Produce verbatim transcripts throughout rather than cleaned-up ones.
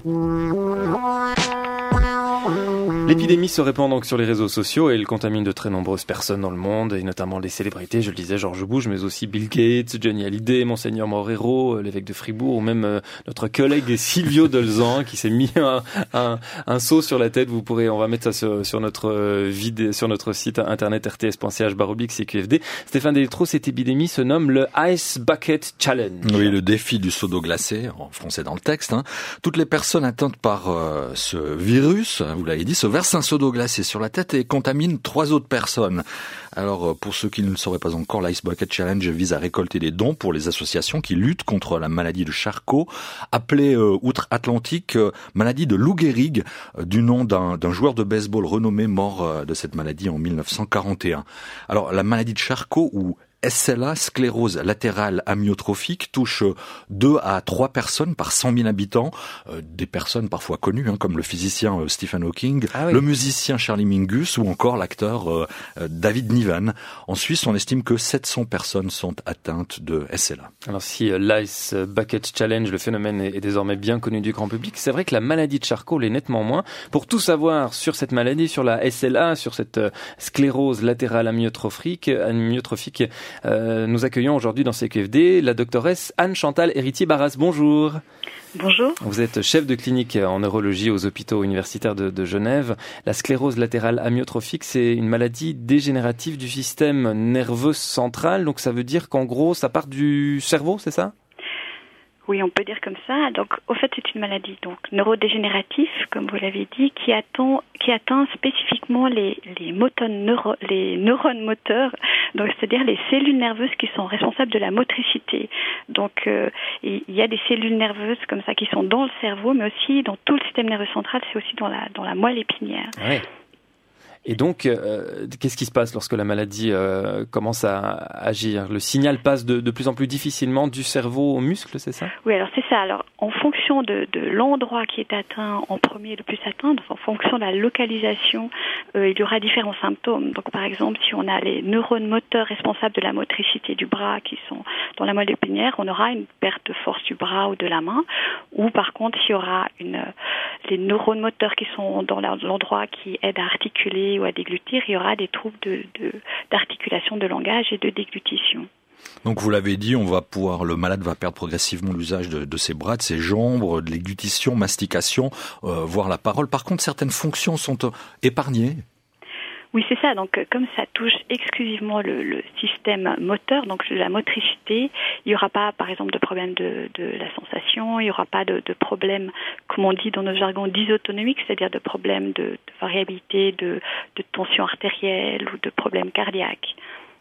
L'épidémie se répand donc sur les réseaux sociaux et elle contamine de très nombreuses personnes dans le monde, et notamment des célébrités, je le disais, George Bush, mais aussi Bill Gates, Johnny Hallyday, Monseigneur Morero, l'évêque de Fribourg, ou même euh, notre collègue Silvio Dolzan qui s'est mis un, un, un seau sur la tête. Vous pourrez, on va mettre ça sur, sur notre euh, vidéo, sur notre site internet r t s point c h baroblique c q f d. Stéphane Delétro, cette épidémie se nomme le Ice Bucket Challenge. Oui, le défi du seau d'eau glacée, en français dans le texte. Hein. Toutes les personnes atteintes par euh, ce virus, vous l'avez dit, se versent un seau d'eau glacée sur la tête et contaminent trois autres personnes. Alors, pour ceux qui ne le sauraient pas encore, l'Ice Bucket Challenge vise à récolter des dons pour les associations qui luttent contre la maladie de Charcot, appelée euh, outre-Atlantique euh, maladie de Lou Gehrig, euh, du nom d'un, d'un joueur de baseball renommé mort euh, de cette maladie en dix-neuf cent quarante et un. Alors, la maladie de Charcot, ou S L A, sclérose latérale amyotrophique, touche deux à trois personnes par cent mille habitants, euh, des personnes parfois connues, hein, comme le physicien euh, Stephen Hawking, ah oui. le musicien Charlie Mingus ou encore l'acteur euh, euh, David Niven. En Suisse, on estime que sept cents personnes sont atteintes de S L A. Alors si euh, l'Ice Bucket Challenge, le phénomène est, est désormais bien connu du grand public, c'est vrai que la maladie de Charcot l'est nettement moins. Pour tout savoir sur cette maladie, sur la S L A, sur cette euh, sclérose latérale amyotrophique, amyotrophique Euh, nous accueillons aujourd'hui dans C Q F D la doctoresse Anne-Chantal Héritier-Barras. Bonjour. Bonjour. Vous êtes chef de clinique en neurologie aux hôpitaux universitaires de, de Genève. La sclérose latérale amyotrophique, c'est une maladie dégénérative du système nerveux central. Donc ça veut dire qu'en gros, ça part du cerveau, c'est ça ? Oui, on peut dire comme ça. Donc, au fait, c'est une maladie donc neurodégénérative, comme vous l'avez dit, qui atteint, qui atteint spécifiquement les les, motons neuro, les neurones moteurs, donc c'est-à-dire les cellules nerveuses qui sont responsables de la motricité. Donc, euh, il y a des cellules nerveuses comme ça qui sont dans le cerveau, mais aussi dans tout le système nerveux central. C'est aussi dans la dans la moelle épinière. Ouais. Et donc, euh, qu'est-ce qui se passe lorsque la maladie euh, commence à agir ? Le signal passe de, de plus en plus difficilement du cerveau au muscle, c'est ça ? Oui, alors c'est ça. Alors, en fonction de, de l'endroit qui est atteint en premier, le plus atteint, donc en fonction de la localisation, euh, il y aura différents symptômes. Donc, par exemple, si on a les neurones moteurs responsables de la motricité du bras qui sont dans la moelle épinière, on aura une perte de force du bras ou de la main. Ou par contre, s'il y aura une, les neurones moteurs qui sont dans l'endroit qui aident à articuler ou à déglutir, il y aura des troubles de, de, d'articulation de langage et de déglutition. Donc vous l'avez dit, on va pouvoir, le malade va perdre progressivement l'usage de, de ses bras, de ses jambes, de l'églutition, mastication, euh, voire la parole. Par contre, certaines fonctions sont euh, épargnées. Oui, c'est ça. Donc, comme ça touche exclusivement le, le système moteur, donc la motricité, il n'y aura pas, par exemple, de problème de, de la sensation, il n'y aura pas de, de problème, comme on dit dans nos jargons, dysautonomique, c'est-à-dire de problème de, de variabilité, de, de tension artérielle ou de problème cardiaque.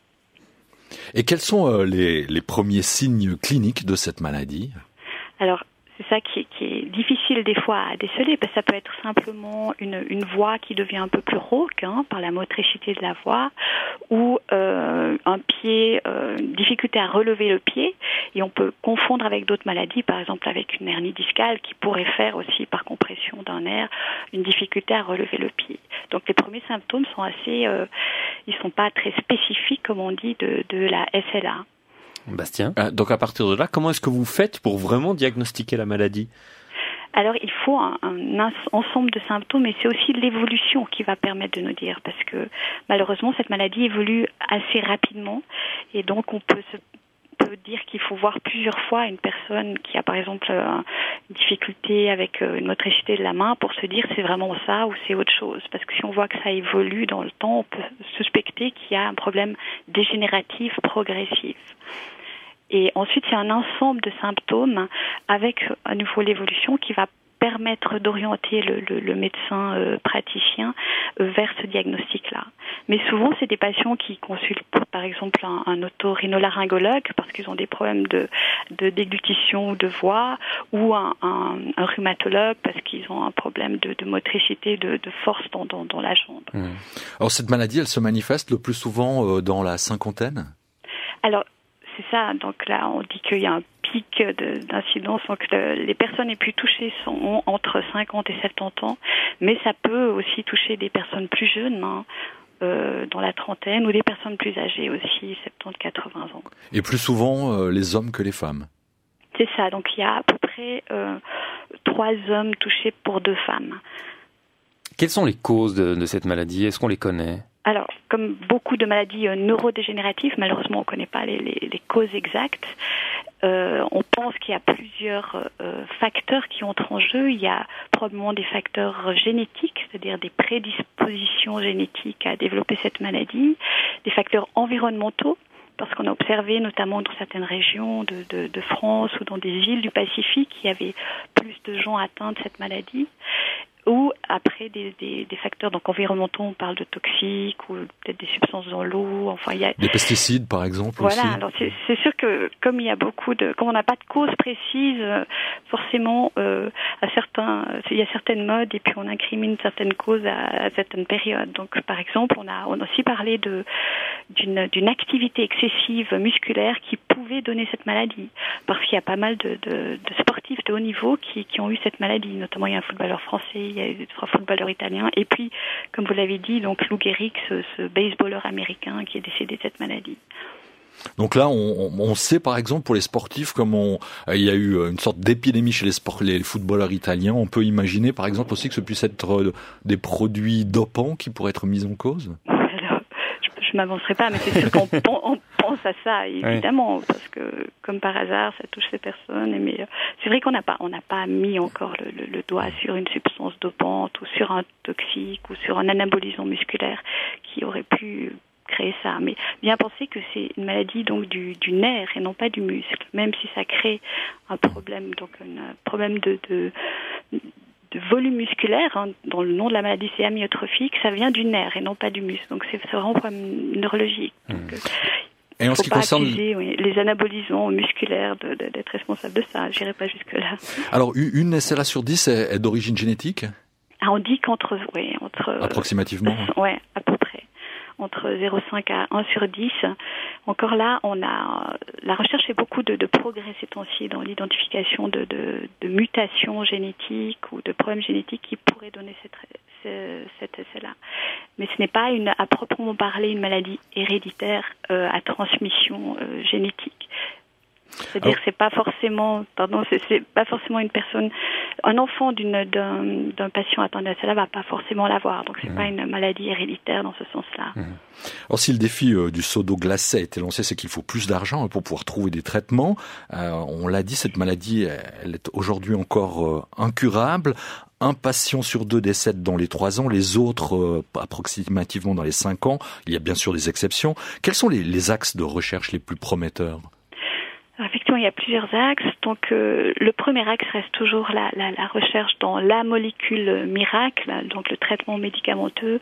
Et quels sont euh, les, les premiers signes cliniques de cette maladie ? Alors, c'est ça qui est, qui est difficile des fois à déceler, parce que ça peut être simplement une, une voix qui devient un peu plus rauque hein, par la motricité de la voix, ou euh, un pied, euh, une difficulté à relever le pied, et on peut confondre avec d'autres maladies, par exemple avec une hernie discale qui pourrait faire aussi par compression d'un nerf une difficulté à relever le pied. Donc les premiers symptômes sont assez, euh, ils sont pas très spécifiques comme on dit de, de la S L A. Bastien. Euh, donc à partir de là, comment est-ce que vous faites pour vraiment diagnostiquer la maladie ? Alors il faut un, un ensemble de symptômes, et c'est aussi l'évolution qui va permettre de nous dire, parce que malheureusement cette maladie évolue assez rapidement, et donc on peut se peut dire qu'il faut voir plusieurs fois une personne qui a par exemple une difficulté avec une motricité de la main pour se dire c'est vraiment ça ou c'est autre chose, parce que si on voit que ça évolue dans le temps, on peut suspecter qu'il y a un problème dégénératif progressif. Et ensuite, il y a un ensemble de symptômes avec à nouveau l'évolution qui va permettre d'orienter le, le, le médecin euh, praticien euh, vers ce diagnostic-là. Mais souvent, c'est des patients qui consultent par exemple un, un otorhinolaryngologue parce qu'ils ont des problèmes de, de déglutition ou de voix, ou un, un, un rhumatologue parce qu'ils ont un problème de, de motricité, de, de force dans, dans, dans la jambe. Mmh. Alors cette maladie, elle se manifeste le plus souvent euh, dans la cinquantaine ? Alors, c'est ça. Donc là, on dit qu'il y a un pic de, d'incidence. Donc le, les personnes les plus touchées sont entre cinquante et soixante-dix ans, mais ça peut aussi toucher des personnes plus jeunes, hein, euh, dans la trentaine, ou des personnes plus âgées aussi, soixante-dix à quatre-vingts ans. Et plus souvent euh, les hommes que les femmes. C'est ça, donc il y a à peu près euh, trois hommes touchés pour deux femmes. Quelles sont les causes de, de cette maladie? Est-ce qu'on les connaît? Alors, comme beaucoup de maladies euh, neurodégénératives, malheureusement on ne connaît pas les, les, les causes exactes. Euh, on pense qu'il y a plusieurs euh, facteurs qui entrent en jeu. Il y a probablement des facteurs génétiques, c'est-à-dire des prédispositions génétiques à développer cette maladie, des facteurs environnementaux, parce qu'on a observé notamment dans certaines régions de, de, de France ou dans des îles du Pacifique, il y avait plus de gens atteints de cette maladie. Ou après des, des, des facteurs donc environnementaux, on parle de toxiques ou peut-être des substances dans l'eau. Enfin, il y a des pesticides par exemple. Voilà. Aussi. Alors c'est, c'est sûr que comme il y a beaucoup de, comme on n'a pas de cause précise, forcément euh, à certains, il y a certaines modes et puis on incrimine certaines causes à, à certaines périodes. Donc par exemple, on a on a aussi parlé de d'une d'une activité excessive musculaire qui pouvait donner cette maladie, parce qu'il y a pas mal de, de, de sportifs de haut niveau qui qui ont eu cette maladie. Notamment il y a un footballeur français. Il y a eu trois footballeurs italiens. Et puis, comme vous l'avez dit, donc Lou Gehrig, ce, ce baseballeur américain qui est décédé de cette maladie. Donc là, on, on sait par exemple pour les sportifs, comme on, il y a eu une sorte d'épidémie chez les, sport, les footballeurs italiens, on peut imaginer par exemple aussi que ce puisse être des produits dopants qui pourraient être mis en cause. Alors, je ne m'avancerai pas, mais c'est sûr qu'on on pense à ça, évidemment, oui. Parce que comme par hasard, ça touche ces personnes. Mais c'est vrai qu'on n'a pas, on n'a pas mis encore le, le, le doigt sur une substance dopante ou sur un toxique ou sur un anabolisant musculaire qui aurait pu créer ça. Mais bien penser que c'est une maladie donc du, du nerf et non pas du muscle, même si ça crée un problème, donc un problème de, de de volume musculaire, hein, dont le nom de la maladie c'est amyotrophique, ça vient du nerf et non pas du muscle. Donc c'est, c'est vraiment un problème neurologique. Donc, mmh. Et en ce qui concerne accuser, oui, les anabolisants musculaires de, de, d'être responsables de ça, j'irai pas jusque là. Alors une S L A sur dix est, est d'origine génétique? Ah, on dit qu'entre, oui, entre approximativement. Euh, ouais, à peu près. Entre zéro virgule cinq à un sur dix. Encore là, on a la recherche fait beaucoup de, de progrès ces temps-ci dans l'identification de, de, de mutations génétiques ou de problèmes génétiques qui pourraient donner cette, cette S L A. Mais ce n'est pas une, à proprement parler une maladie héréditaire euh, à transmission euh, génétique. C'est-à-dire que c'est pas forcément, pardon, c'est, c'est pas forcément une personne, un enfant d'une, d'un, d'un patient atteint de cela va pas forcément l'avoir. Donc c'est mmh. pas une maladie héréditaire dans ce sens-là. Mmh. Alors si le défi euh, du seau d'eau glacée a été lancé, c'est qu'il faut plus d'argent pour pouvoir trouver des traitements. Euh, on l'a dit, cette maladie, elle est aujourd'hui encore euh, incurable. Un patient sur deux décède dans les trois ans, les autres euh, approximativement dans les cinq ans. Il y a bien sûr des exceptions. Quels sont les, les axes de recherche les plus prometteurs ? Alors, effectivement, il y a plusieurs axes. Donc, euh, le premier axe reste toujours la, la, la recherche dans la molécule miracle, donc le traitement médicamenteux.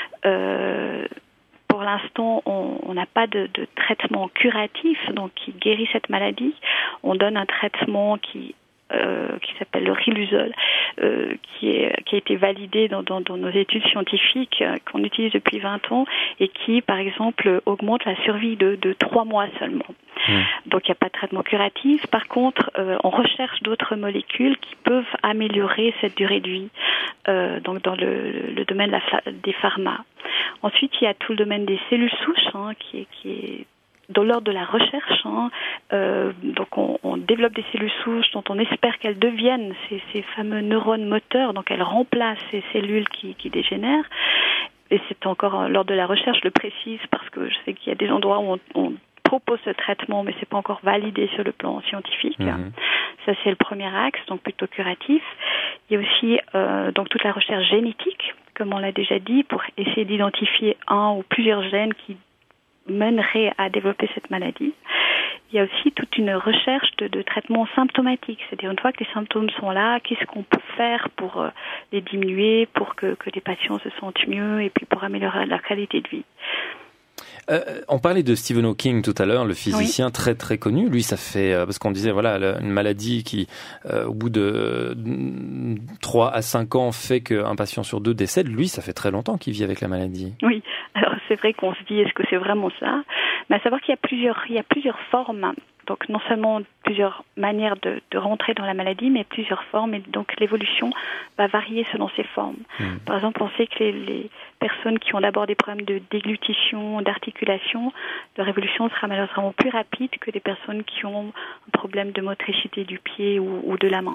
Euh, pour l'instant, on n'a pas de, de traitement curatif, donc qui guérit cette maladie. On donne un traitement qui Euh, qui s'appelle le Riluzole, euh, qui, est, qui a été validé dans, dans, dans nos études scientifiques, euh, qu'on utilise depuis vingt ans, et qui, par exemple, augmente la survie de, de trois mois seulement. Mmh. Donc, il n'y a pas de traitement curatif. Par contre, euh, on recherche d'autres molécules qui peuvent améliorer cette durée de vie, euh, donc dans le, le domaine de la, des pharma. Ensuite, il y a tout le domaine des cellules souches, hein, qui est, qui est dans l'ordre de la recherche, hein, euh, donc on, on développe des cellules souches dont on espère qu'elles deviennent ces, ces fameux neurones moteurs, donc elles remplacent ces cellules qui, qui dégénèrent. Et c'est encore lors de la recherche, je le précise, parce que je sais qu'il y a des endroits où on, on propose ce traitement, mais c'est pas encore validé sur le plan scientifique. Mmh. Ça, c'est le premier axe, donc plutôt curatif. Il y a aussi euh, donc toute la recherche génétique, comme on l'a déjà dit, pour essayer d'identifier un ou plusieurs gènes qui mènerait à développer cette maladie. Il y a aussi toute une recherche de, de traitement symptomatique, c'est-à-dire une fois que les symptômes sont là, qu'est-ce qu'on peut faire pour euh, les diminuer, pour que, que les patients se sentent mieux et puis pour améliorer leur qualité de vie. Euh, on parlait de Stephen Hawking tout à l'heure, le physicien oui. très très connu. Lui, ça fait euh, parce qu'on disait voilà une maladie qui, euh, au bout de trois à cinq ans, fait qu'un patient sur deux décède. Lui, ça fait très longtemps qu'il vit avec la maladie. Oui, alors c'est vrai qu'on se dit est-ce que c'est vraiment ça ? Mais à savoir qu'il y a plusieurs, il y a plusieurs formes donc non seulement plusieurs manières de, de rentrer dans la maladie, mais plusieurs formes. Et donc l'évolution va varier selon ces formes. Mmh. Par exemple, on sait que les, les personnes qui ont d'abord des problèmes de déglutition, d'articulation, leur évolution sera malheureusement plus rapide que des personnes qui ont un problème de motricité du pied ou, ou de la main.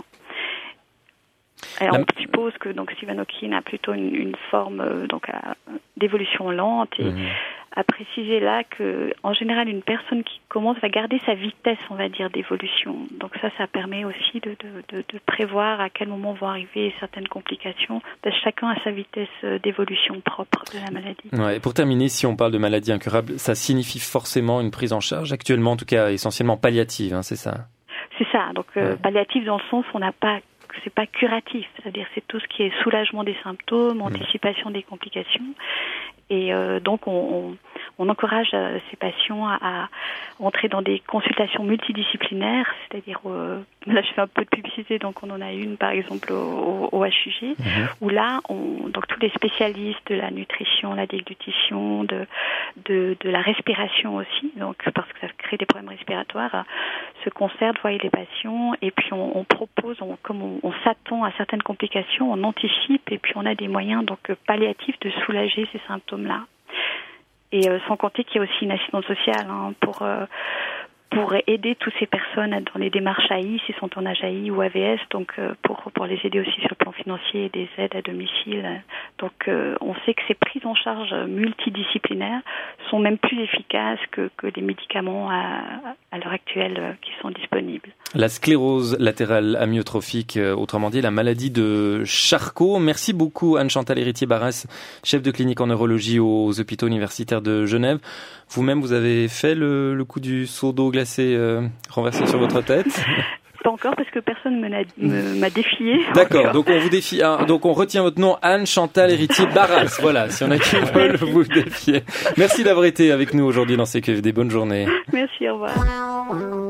Alors, la... on suppose que donc Stephen Hawking a plutôt une, une forme euh, donc à, d'évolution lente et mmh. a précisé là que en général une personne qui commence va garder sa vitesse, on va dire, d'évolution. Donc ça, ça permet aussi de, de, de, de prévoir à quel moment vont arriver certaines complications. Parce que chacun a sa vitesse d'évolution propre de la maladie. Ouais, et pour terminer, si on parle de maladie incurable, ça signifie forcément une prise en charge actuellement, en tout cas essentiellement palliative, hein, c'est ça? C'est ça. Donc euh, ouais. palliative dans le sens où on n'a pas c'est pas curatif, c'est-à-dire c'est tout ce qui est soulagement des symptômes, anticipation des complications. Et euh, donc, on, on, on encourage euh, ces patients à, à entrer dans des consultations multidisciplinaires, c'est-à-dire, euh, là je fais un peu de publicité, donc on en a une par exemple au, au, au H U G, mmh. où là, on, donc tous les spécialistes de la nutrition, la déglutition, de, de, de la respiration aussi, donc parce que ça crée des problèmes respiratoires, euh, se concertent, voient les patients, et puis on, on propose, on, comme on, on s'attend à certaines complications, on anticipe, et puis on a des moyens donc palliatifs de soulager ces symptômes là. Et euh, sans compter qu'il y a aussi une assistance sociale hein, pour euh, pour aider toutes ces personnes dans les démarches A I, s'ils sont en âge A I ou A V S, donc euh, pour pour les aider aussi sur le plan financier et des aides à domicile. Donc euh, on sait que ces prises en charge multidisciplinaires sont même plus efficaces que que les médicaments à, à l'heure actuelle euh, qui sont disponibles. La sclérose latérale amyotrophique, euh, autrement dit la maladie de Charcot. Merci beaucoup Anne-Chantal Héritier-Barras, chef de clinique en neurologie aux hôpitaux universitaires de Genève. Vous-même, vous avez fait le, le coup du seau d'eau glacée euh, renversé sur votre tête? Pas encore parce que personne me, me m'a défié. D'accord, encore. donc on vous défie, hein, donc on retient votre nom, Anne-Chantal Héritier-Barras. Voilà, si on a qui veulent vous défier. Merci d'avoir été avec nous aujourd'hui dans C Q F D. Bonne journée. Merci, au revoir.